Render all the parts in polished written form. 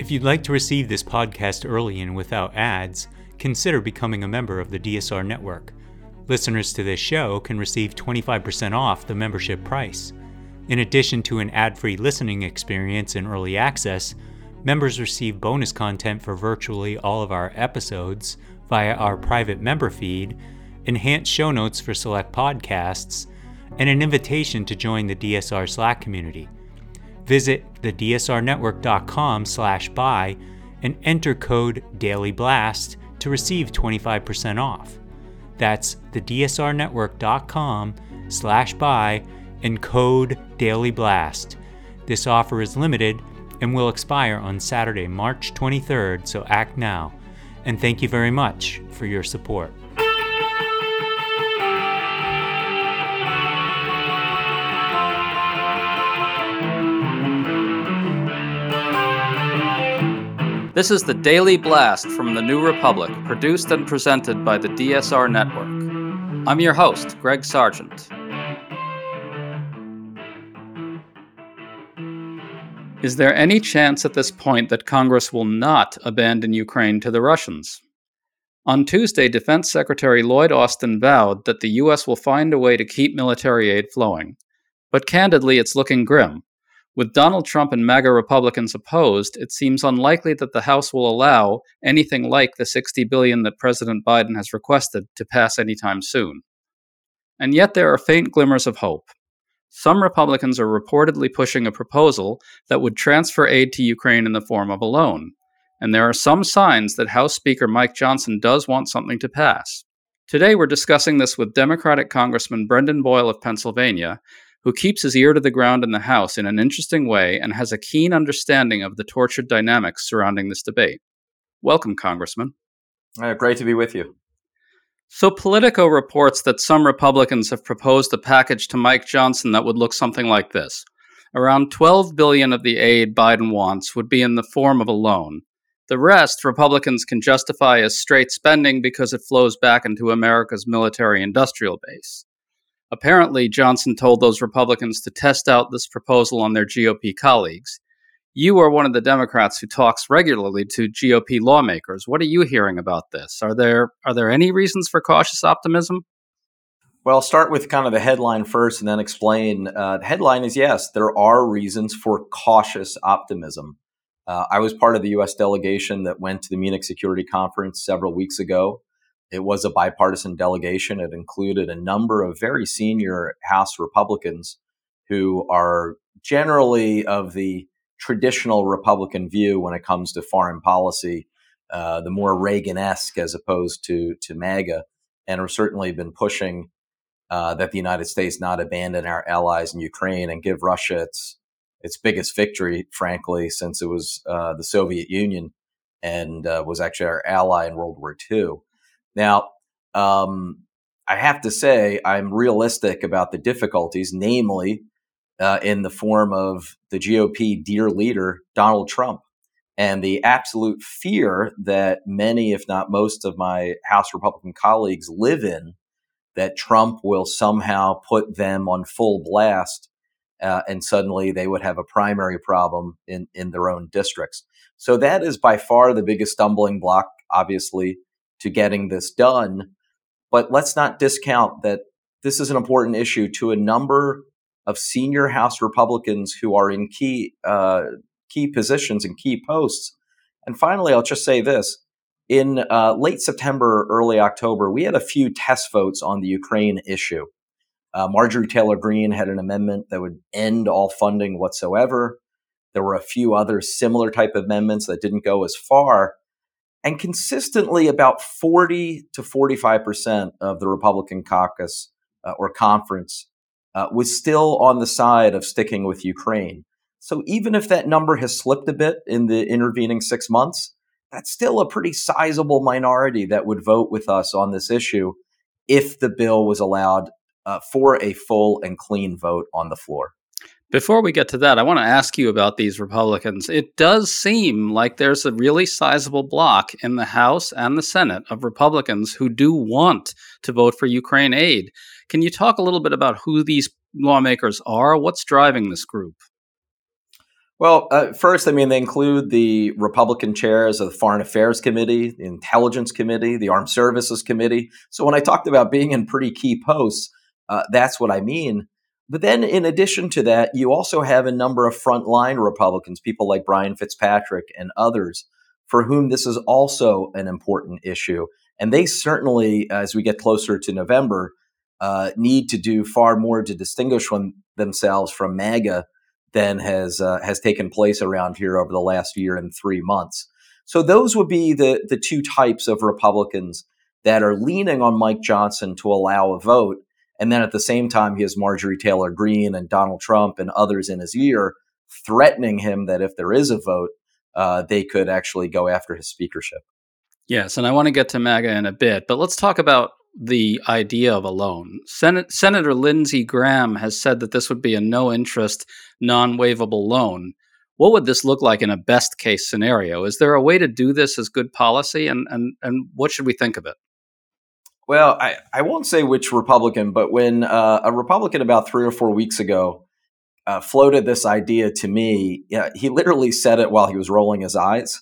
If you'd like to receive this podcast early and without ads, consider becoming a member of the DSR Network. Listeners to this show can receive 25% off the membership price. In addition to an ad-free listening experience and early access, members receive bonus content for virtually all of our episodes via our private member feed, enhanced show notes for select podcasts, and an invitation to join the DSR Slack community. Visit thedsrnetwork.com/buy and enter code DailyBlast to receive 25% off. That's thedsrnetwork.com/buy and code DailyBlast. This offer is limited and will expire on Saturday, March 23rd, so act now. And thank you very much for your support. This is the Daily Blast from the New Republic, produced and presented by the DSR Network. I'm your host, Greg Sargent. Is there any chance at this point that Congress will not abandon Ukraine to the Russians? On Tuesday, Defense Secretary Lloyd Austin vowed that the U.S. will find a way to keep military aid flowing. But candidly, it's looking grim. With Donald Trump and MAGA Republicans opposed, it seems unlikely that the House will allow anything like the $60 billion that President Biden has requested to pass anytime soon. And yet there are faint glimmers of hope. Some Republicans are reportedly pushing a proposal that would transfer aid to Ukraine in the form of a loan. And there are some signs that House Speaker Mike Johnson does want something to pass. Today we're discussing this with Democratic Congressman Brendan Boyle of Pennsylvania, who keeps his ear to the ground in the House in an interesting way and has a keen understanding of the tortured dynamics surrounding this debate. Welcome, Congressman. Great to be with you. So Politico reports that some Republicans have proposed a package to Mike Johnson that would look something like this. Around $12 billion of the aid Biden wants would be in the form of a loan. The rest, Republicans can justify as straight spending because it flows back into America's military-industrial base. Apparently, Johnson told those Republicans to test out this proposal on their GOP colleagues. You are one of the Democrats who talks regularly to GOP lawmakers. What are you hearing about this? Are there any reasons for cautious optimism? Well, I'll start with kind of the headline first and then explain. The headline is, yes, there are reasons for cautious optimism. I was part of the U.S. delegation that went to the Munich Security Conference several weeks ago. It was a bipartisan delegation. It included a number of very senior House Republicans who are generally of the traditional Republican view when it comes to foreign policy, the more Reagan-esque as opposed to MAGA, and have certainly been pushing that the United States not abandon our allies in Ukraine and give Russia its biggest victory, frankly, since it was the Soviet Union and was actually our ally in World War II. Now, I have to say I'm realistic about the difficulties, namely in the form of the GOP dear leader, Donald Trump, and the absolute fear that many, if not most of my House Republican colleagues live in, that Trump will somehow put them on full blast and suddenly they would have a primary problem in their own districts. So that is by far the biggest stumbling block, obviously, to getting this done. But let's not discount that this is an important issue to a number of senior House Republicans who are in key positions and key posts. And finally, I'll just say this. In late September, early October, we had a few test votes on the Ukraine issue. Marjorie Taylor Greene had an amendment that would end all funding whatsoever. There were a few other similar type of amendments that didn't go as far. And consistently, about 40 to 45% of the Republican caucus or conference was still on the side of sticking with Ukraine. So even if that number has slipped a bit in the intervening 6 months, that's still a pretty sizable minority that would vote with us on this issue if the bill was allowed for a full and clean vote on the floor. Before we get to that, I want to ask you about these Republicans. It does seem like there's a really sizable block in the House and the Senate of Republicans who do want to vote for Ukraine aid. Can you talk a little bit about who these lawmakers are? What's driving this group? Well, first, I mean, they include the Republican chairs of the Foreign Affairs Committee, the Intelligence Committee, the Armed Services Committee. So when I talked about being in pretty key posts, that's what I mean. But then, in addition to that, you also have a number of frontline Republicans, people like Brian Fitzpatrick and others, for whom this is also an important issue. And they certainly, as we get closer to November, need to do far more to distinguish themselves from MAGA than has taken place around here over the last year and 3 months. So those would be the two types of Republicans that are leaning on Mike Johnson to allow a vote. And then at the same time, he has Marjorie Taylor Greene and Donald Trump and others in his ear threatening him that if there is a vote, they could actually go after his speakership. Yes, and I want to get to MAGA in a bit, but let's talk about the idea of a loan. Senator Lindsey Graham has said that this would be a no-interest, non-waivable loan. What would this look like in a best-case scenario? Is there a way to do this as good policy, and what should we think of it? Well, I won't say which Republican, but when a Republican about 3 or 4 weeks ago floated this idea to me, yeah, he literally said it while he was rolling his eyes,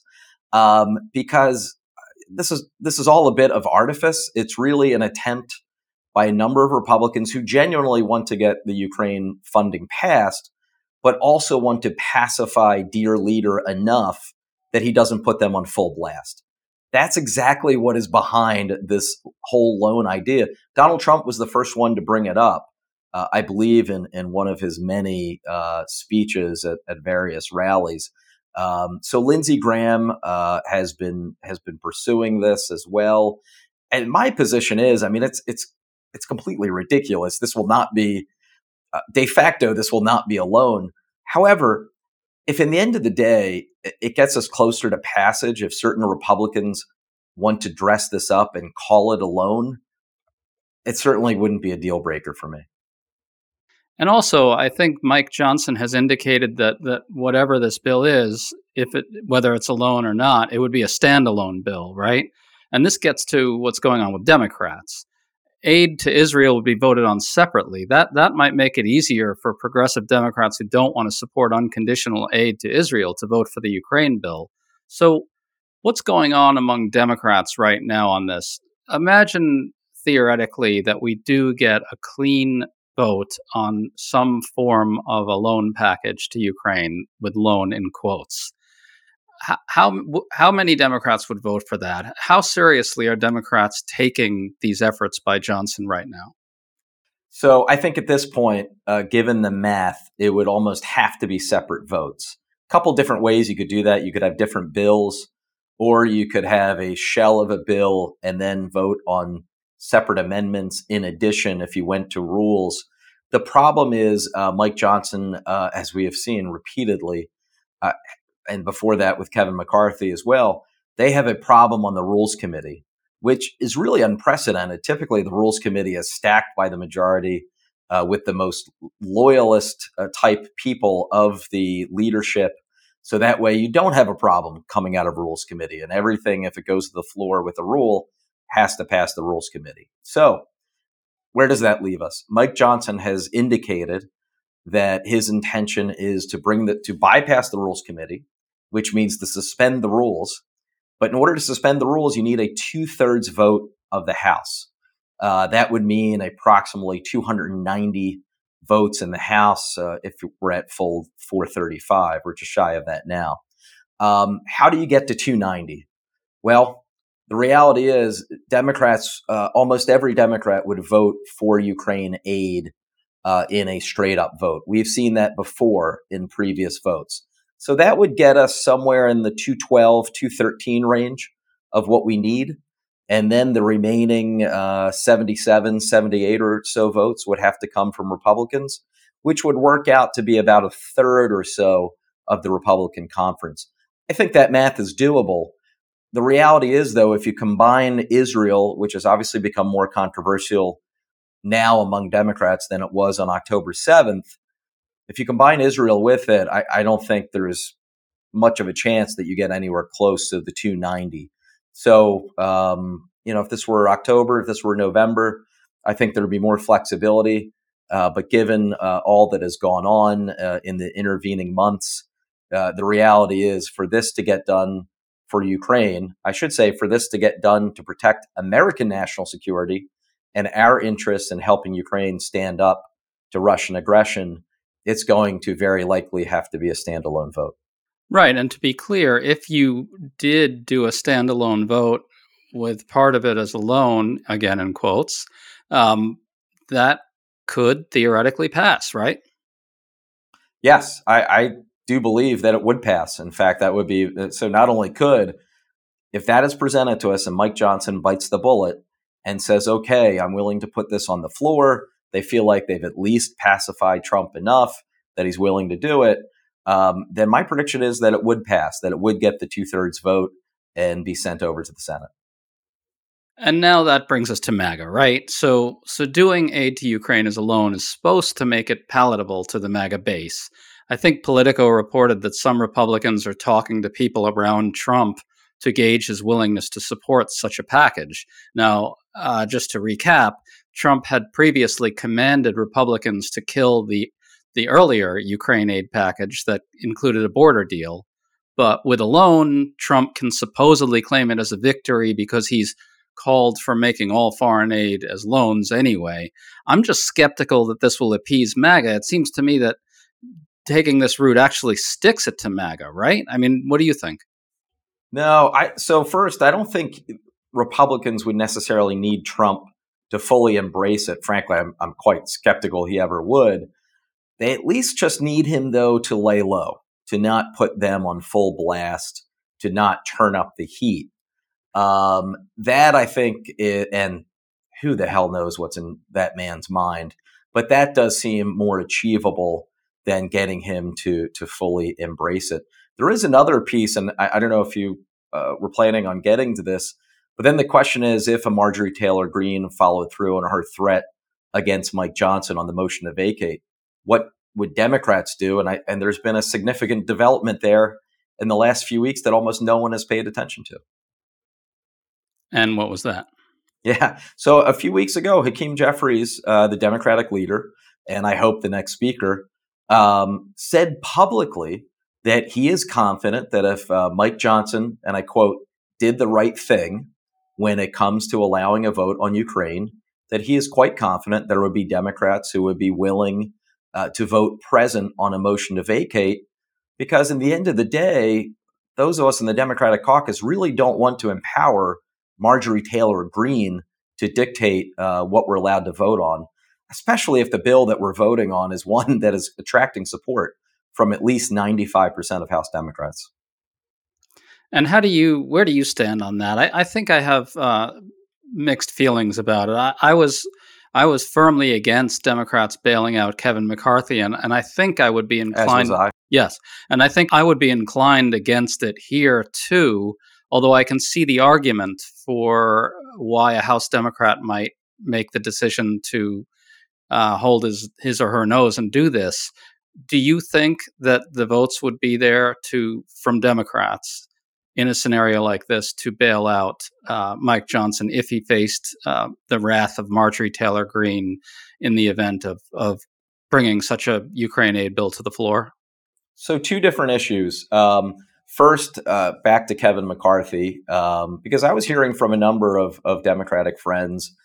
because this is all a bit of artifice. It's really an attempt by a number of Republicans who genuinely want to get the Ukraine funding passed, but also want to pacify dear leader enough that he doesn't put them on full blast. That's exactly what is behind this whole loan idea. Donald Trump was the first one to bring it up, I believe, in one of his many speeches at various rallies. So Lindsey Graham has been pursuing this as well. And my position is, I mean, it's completely ridiculous. This will not be de facto. This will not be a loan. However, if in the end of the day, it gets us closer to passage, if certain Republicans want to dress this up and call it a loan, it certainly wouldn't be a deal breaker for me. And also, I think Mike Johnson has indicated that whatever this bill is, whether it's a loan or not, it would be a standalone bill, right? And this gets to what's going on with Democrats. Aid to Israel would be voted on separately. That might make it easier for progressive Democrats who don't want to support unconditional aid to Israel to vote for the Ukraine bill. So, what's going on among Democrats right now on this? Imagine theoretically that we do get a clean vote on some form of a loan package to Ukraine, with loan in quotes. How many Democrats would vote for that? How seriously are Democrats taking these efforts by Johnson right now? So I think at this point, given the math, it would almost have to be separate votes. A couple different ways you could do that. You could have different bills, or you could have a shell of a bill and then vote on separate amendments in addition if you went to rules. The problem is Mike Johnson, as we have seen repeatedly, uh, and before that with Kevin McCarthy as well, they have a problem on the Rules Committee, which is really unprecedented. Typically, the Rules Committee is stacked by the majority with the most loyalist type people of the leadership. So that way you don't have a problem coming out of Rules Committee, and everything, if it goes to the floor with a rule, has to pass the Rules Committee. So where does that leave us? Mike Johnson has indicated that his intention is to bypass the Rules Committee, which means to suspend the rules. But in order to suspend the rules, you need a 2/3 vote of the House. That would mean approximately 290 votes in the House if we're at full 435. We're just shy of that now. How do you get to 290? Well, the reality is Democrats, almost every Democrat would vote for Ukraine aid in a straight up vote. We've seen that before in previous votes. So that would get us somewhere in the 212, 213 range of what we need. And then the remaining 77, 78 or so votes would have to come from Republicans, which would work out to be about a third or so of the Republican conference. I think that math is doable. The reality is, though, if you combine Israel, which has obviously become more controversial now among Democrats than it was on October 7th, if you combine Israel with it, I don't think there's much of a chance that you get anywhere close to the 290. So, if this were October, if this were November, I think there'd be more flexibility. But given all that has gone on in the intervening months, the reality is, for this to get done for Ukraine, I should say, for this to get done to protect American national security and our interests in helping Ukraine stand up to Russian aggression, it's going to very likely have to be a standalone vote. Right. And to be clear, if you did do a standalone vote with part of it as a loan, again in quotes, that could theoretically pass, right? Yes, I do believe that it would pass. In fact, that would be so. Not only could, if that is presented to us and Mike Johnson bites the bullet and says, okay, I'm willing to put this on the floor, they feel like they've at least pacified Trump enough that he's willing to do it, then my prediction is that it would pass, that it would get the 2/3 vote and be sent over to the Senate. And now that brings us to MAGA, right? So doing aid to Ukraine as a loan is supposed to make it palatable to the MAGA base. I think Politico reported that some Republicans are talking to people around Trump to gauge his willingness to support such a package. Now, just to recap, Trump had previously commanded Republicans to kill the earlier Ukraine aid package that included a border deal. But with a loan, Trump can supposedly claim it as a victory because he's called for making all foreign aid as loans anyway. I'm just skeptical that this will appease MAGA. It seems to me that taking this route actually sticks it to MAGA, right? I mean, what do you think? No, so first, I don't think Republicans would necessarily need Trump to fully embrace it. Frankly, I'm quite skeptical he ever would. They at least just need him, though, to lay low, to not put them on full blast, to not turn up the heat. That I think, and who the hell knows what's in that man's mind, but that does seem more achievable than getting him to fully embrace it. There is another piece, and I don't know if you were planning on getting to this, but then the question is, if a Marjorie Taylor Greene followed through on her threat against Mike Johnson on the motion to vacate, what would Democrats do? And there's been a significant development there in the last few weeks that almost no one has paid attention to. And what was that? Yeah. So a few weeks ago, Hakeem Jeffries, the Democratic leader, and I hope the next speaker, said publicly that he is confident that if Mike Johnson, and I quote, did the right thing when it comes to allowing a vote on Ukraine, that he is quite confident there would be Democrats who would be willing to vote present on a motion to vacate, because in the end of the day, those of us in the Democratic caucus really don't want to empower Marjorie Taylor Greene to dictate what we're allowed to vote on, especially if the bill that we're voting on is one that is attracting support from at least 95% of House Democrats. And where do you stand on that? I think I have mixed feelings about it. I was firmly against Democrats bailing out Kevin McCarthy, and I think I would be inclined. As was I. Yes, and I think I would be inclined against it here too. Although I can see the argument for why a House Democrat might make the decision to hold his or her nose and do this. Do you think that the votes would be there from Democrats in a scenario like this to bail out Mike Johnson if he faced the wrath of Marjorie Taylor Greene in the event of bringing such a Ukraine aid bill to the floor? So two different issues. First, back to Kevin McCarthy, because I was hearing from a number of Democratic friends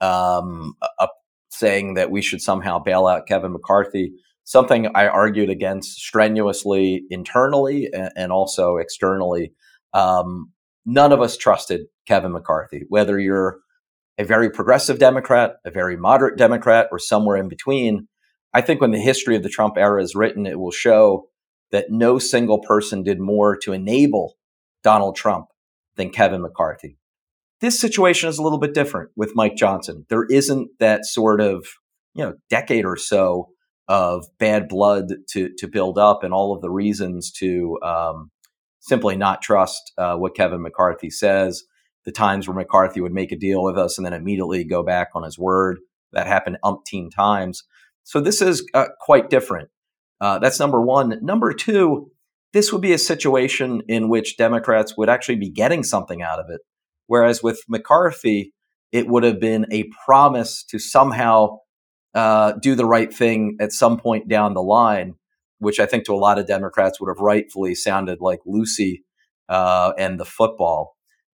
saying that we should somehow bail out Kevin McCarthy, something I argued against strenuously internally and also externally. None of us trusted Kevin McCarthy, whether you're a very progressive Democrat, a very moderate Democrat, or somewhere in between. I think when the history of the Trump era is written, it will show that no single person did more to enable Donald Trump than Kevin McCarthy. This situation is a little bit different with Mike Johnson. There isn't that sort of, decade or so of bad blood to build up and all of the reasons to simply not trust what Kevin McCarthy says. The times where McCarthy would make a deal with us and then immediately go back on his word. That happened umpteen times. So this is quite different. That's number one. Number two, this would be a situation in which Democrats would actually be getting something out of it. Whereas with McCarthy, it would have been a promise to somehow do the right thing at some point down the line. which I think to a lot of Democrats would have rightfully sounded like Lucy and the football.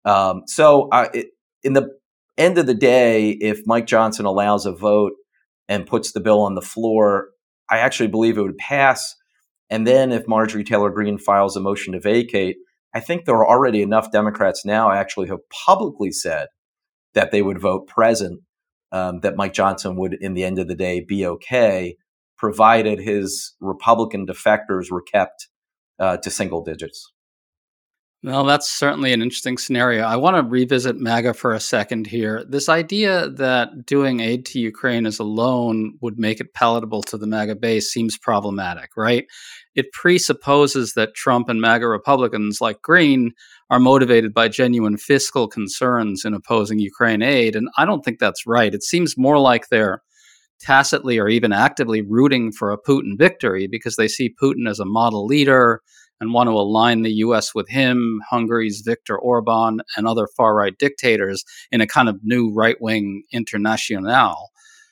In the end of the day, if Mike Johnson allows a vote and puts the bill on the floor, I actually believe it would pass. And then if Marjorie Taylor Greene files a motion to vacate, I think there are already enough Democrats now actually who have publicly said that they would vote present, that Mike Johnson would, in the end of the day, be okay, provided his Republican defectors were kept to single digits. Well, that's certainly an interesting scenario. I want to revisit MAGA for a second here. This idea that doing aid to Ukraine as a loan would make it palatable to the MAGA base seems problematic, right? It presupposes that Trump and MAGA Republicans like Green are motivated by genuine fiscal concerns in opposing Ukraine aid, and I don't think that's right. It seems more like they're tacitly or even actively rooting for a Putin victory because they see Putin as a model leader and want to align the U.S. with him, Hungary's Viktor Orban, and other far-right dictators in a kind of new right-wing internationale.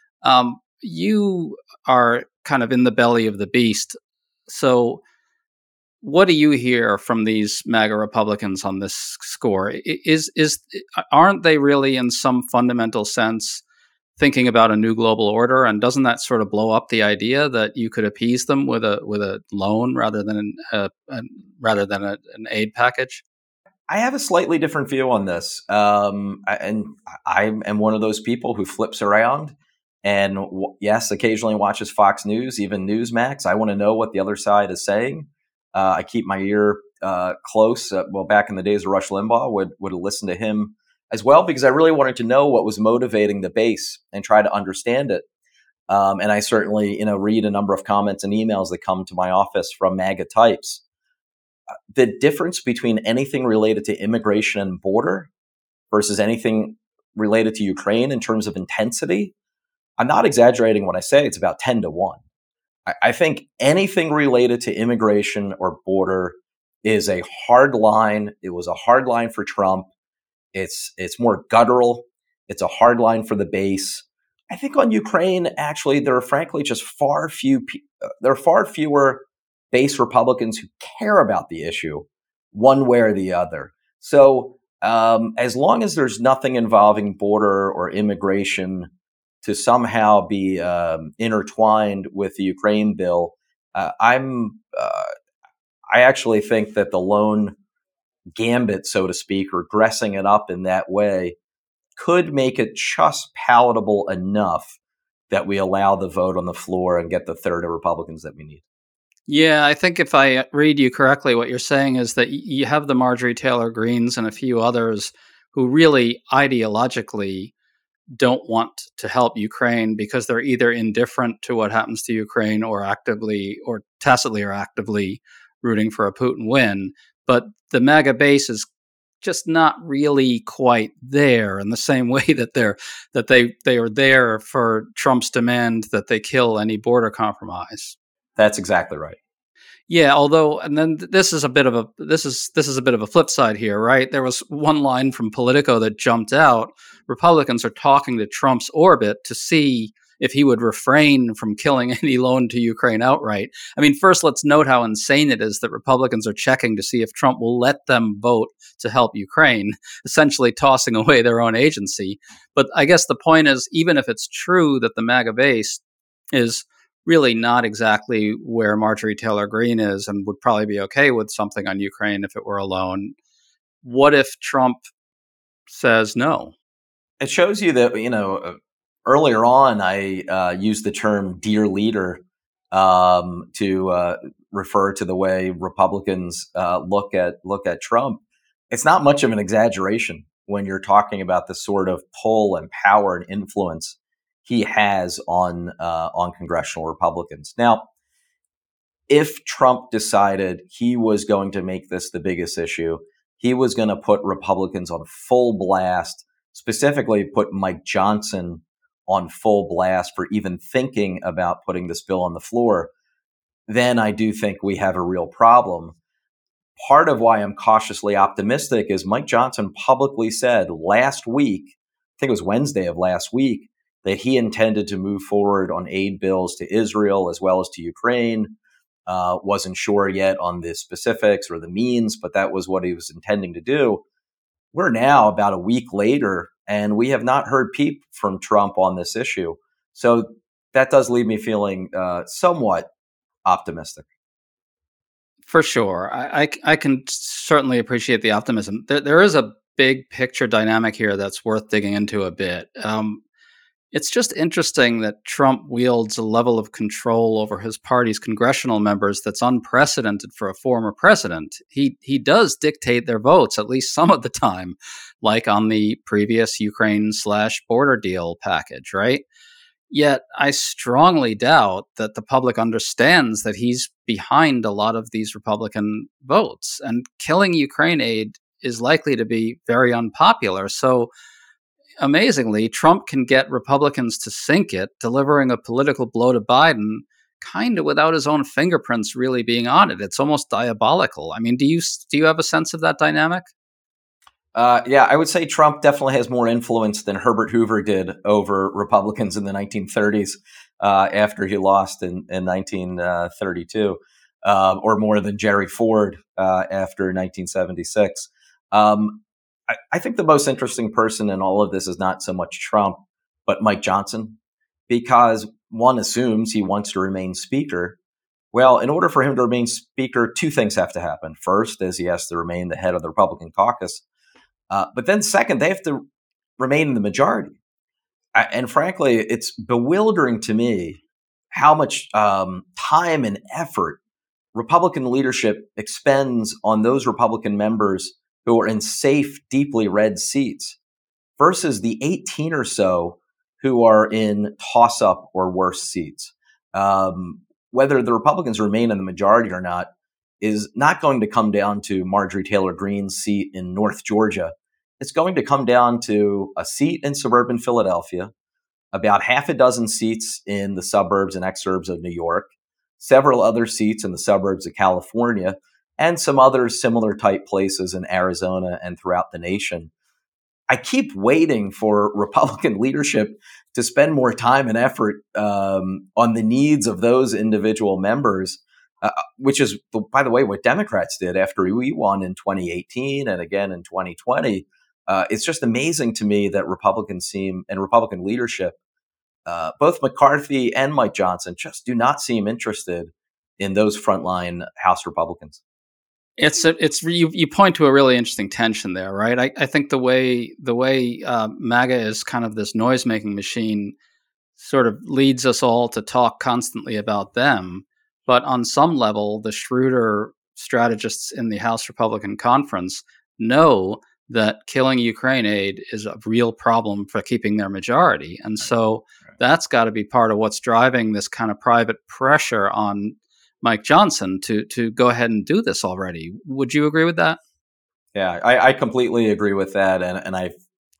You are kind of in the belly of the beast. So what do you hear from these MAGA Republicans on this score? Aren't they really, in some fundamental sense, thinking about a new global order, and doesn't that sort of blow up the idea that you could appease them with a loan rather than an aid package? I have a slightly different view on this, and I am one of those people who flips around and yes, occasionally watches Fox News, even Newsmax. I want to know what the other side is saying. I keep my ear close. Well, back in the days of Rush Limbaugh, would listen to him as well, because I really wanted to know what was motivating the base and try to understand it. And I certainly, read a number of comments and emails that come to my office from MAGA types. The difference between anything related to immigration and border versus anything related to Ukraine in terms of intensity, I'm not exaggerating when I say it's about 10 to 1. I think anything related to immigration or border is a hard line. It was a hard line for Trump. It's more guttural. It's a hard line for the base. I think on Ukraine, actually, there are frankly just far fewer base Republicans who care about the issue one way or the other. So as long as there's nothing involving border or immigration to somehow be intertwined with the Ukraine bill, I actually think that the loan gambit, so to speak, or dressing it up in that way, could make it just palatable enough that we allow the vote on the floor and get the third of Republicans that we need. Yeah, I think if I read you correctly, what you're saying is that you have the Marjorie Taylor Greenes and a few others who really ideologically don't want to help Ukraine because they're either indifferent to what happens to Ukraine or actively or tacitly or actively rooting for a Putin win. But the MAGA base is just not really quite there in the same way that they are there for Trump's demand that they kill any border compromise. That's exactly right. Yeah, although, and then this is a bit of a flip side here, right? There was one line from Politico that jumped out. Republicans are talking to Trump's orbit to see if he would refrain from killing any loan to Ukraine outright. I mean, first, let's note how insane it is that Republicans are checking to see if Trump will let them vote to help Ukraine, essentially tossing away their own agency. But I guess the point is, even if it's true that the MAGA base is really not exactly where Marjorie Taylor Greene is and would probably be okay with something on Ukraine if it were a loan, what if Trump says no? It shows you that, earlier on, I used the term "dear leader" to refer to the way Republicans look at Trump. It's not much of an exaggeration when you're talking about the sort of pull and power and influence he has on congressional Republicans. Now, if Trump decided he was going to make this the biggest issue, he was going to put Republicans on full blast, specifically put Mike Johnson on full blast for even thinking about putting this bill on the floor, then I do think we have a real problem. Part of why I'm cautiously optimistic is Mike Johnson publicly said last week, I think it was Wednesday of last week, that he intended to move forward on aid bills to Israel as well as to Ukraine. wasn't sure yet on the specifics or the means, but that was what he was intending to do. We're now about a week later, and we have not heard peep from Trump on this issue. So that does leave me feeling somewhat optimistic. For sure. I can certainly appreciate the optimism. There is a big picture dynamic here that's worth digging into a bit. It's just interesting that Trump wields a level of control over his party's congressional members that's unprecedented for a former president. He does dictate their votes, at least some of the time, like on the previous Ukraine/border deal package, right? Yet I strongly doubt that the public understands that he's behind a lot of these Republican votes. And killing Ukraine aid is likely to be very unpopular. So amazingly, Trump can get Republicans to sink it, delivering a political blow to Biden kind of without his own fingerprints really being on it. It's almost diabolical. I mean, do you have a sense of that dynamic? Yeah, I would say Trump definitely has more influence than Herbert Hoover did over Republicans in the 1930s after he lost in 1932, or more than Jerry Ford after 1976. I think the most interesting person in all of this is not so much Trump, but Mike Johnson, because one assumes he wants to remain speaker. Well, in order for him to remain speaker, two things have to happen. First is he has to remain the head of the Republican caucus. But then second, they have to remain in the majority. And frankly, it's bewildering to me how much time and effort Republican leadership expends on those Republican members who are in safe, deeply red seats versus the 18 or so who are in toss-up or worse seats. Whether the Republicans remain in the majority or not is not going to come down to Marjorie Taylor Greene's seat in North Georgia. It's going to come down to a seat in suburban Philadelphia, about half a dozen seats in the suburbs and exurbs of New York, several other seats in the suburbs of California, and some other similar type places in Arizona and throughout the nation. I keep waiting for Republican leadership to spend more time and effort on the needs of those individual members, which is, by the way, what Democrats did after we won in 2018 and again in 2020. It's just amazing to me that Republican leadership, both McCarthy and Mike Johnson, just do not seem interested in those frontline House Republicans. You point to a really interesting tension there, right? I think the way MAGA is kind of this noise making machine sort of leads us all to talk constantly about them, but on some level, the shrewder strategists in the House Republican Conference know that killing Ukraine aid is a real problem for keeping their majority, and so that's got to be part of what's driving this kind of private pressure on Mike Johnson to go ahead and do this already. Would you agree with that? Yeah, I completely agree with that, and I've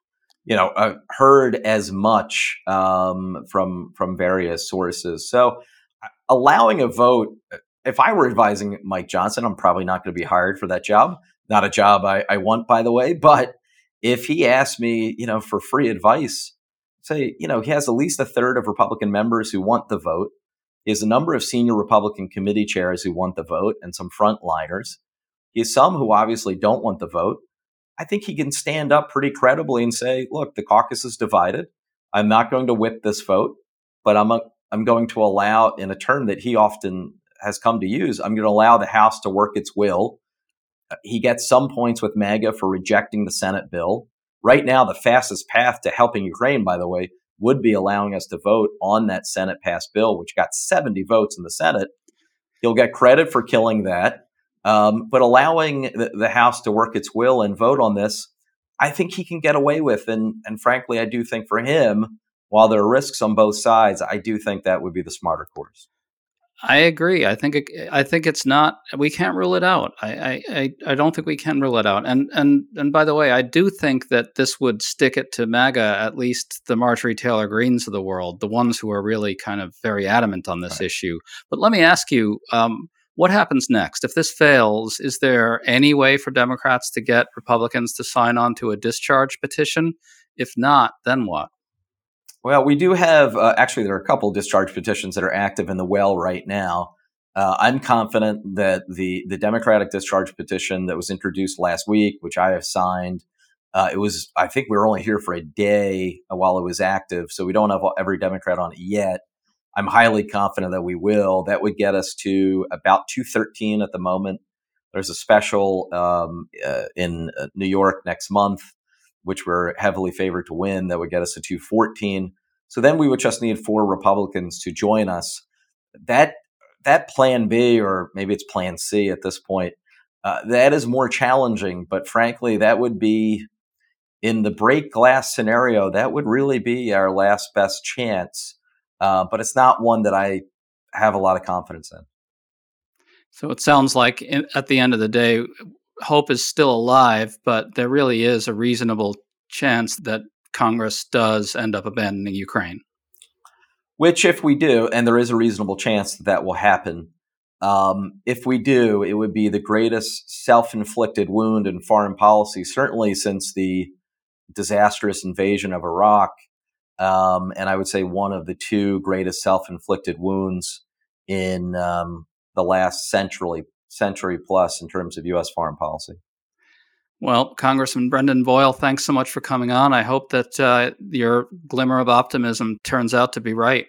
heard as much from various sources. So allowing a vote, if I were advising Mike Johnson, I'm probably not going to be hired for that job. Not a job I want, by the way. But if he asked me, for free advice, say, he has at least a third of Republican members who want the vote. He has a number of senior Republican committee chairs who want the vote and some frontliners. He has some who obviously don't want the vote. I think he can stand up pretty credibly and say, look, the caucus is divided. I'm not going to whip this vote, but I'm going to allow, in a term that he often has come to use, I'm going to allow the House to work its will. He gets some points with MAGA for rejecting the Senate bill. Right now, the fastest path to helping Ukraine, by the way, would be allowing us to vote on that Senate-passed bill, which got 70 votes in the Senate. He'll get credit for killing that. But allowing the House to work its will and vote on this, I think he can get away with. And frankly, I do think for him, while there are risks on both sides, I do think that would be the smarter course. I agree. I think it's not. We can't rule it out. I don't think we can rule it out. And by the way, I do think that this would stick it to MAGA, at least the Marjorie Taylor Greenes of the world, the ones who are really kind of very adamant on this issue. But let me ask you, what happens next if this fails? Is there any way for Democrats to get Republicans to sign on to a discharge petition? If not, then what? Well, we do have, actually, there are a couple of discharge petitions that are active in the well right now. I'm confident that the Democratic discharge petition that was introduced last week, which I have signed, I think we were only here for a day while it was active, so we don't have every Democrat on it yet. I'm highly confident that we will. That would get us to about 213 at the moment. There's a special in New York next month, which we're heavily favored to win. That would get us to 214. So then we would just need 4 Republicans to join us. That plan B, or maybe it's plan C at this point, that is more challenging. But frankly, that would be, in the break glass scenario, that would really be our last best chance. But it's not one that I have a lot of confidence in. So it sounds like at the end of the day, hope is still alive, but there really is a reasonable chance that Congress does end up abandoning Ukraine. Which, if we do, and there is a reasonable chance that will happen, if we do, it would be the greatest self-inflicted wound in foreign policy, certainly since the disastrous invasion of Iraq. And I would say one of the 2 greatest self-inflicted wounds in the last century plus in terms of U.S. foreign policy. Well, Congressman Brendan Boyle, thanks so much for coming on. I hope that your glimmer of optimism turns out to be right.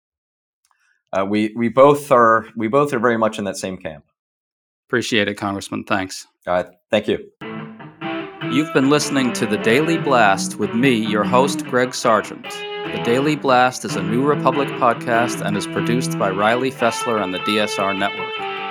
We both are very much in that same camp. Appreciate it, Congressman. Thanks. Thank you. You've been listening to The Daily Blast with me, your host, Greg Sargent. The Daily Blast is a New Republic podcast and is produced by Riley Fessler on the DSR Network.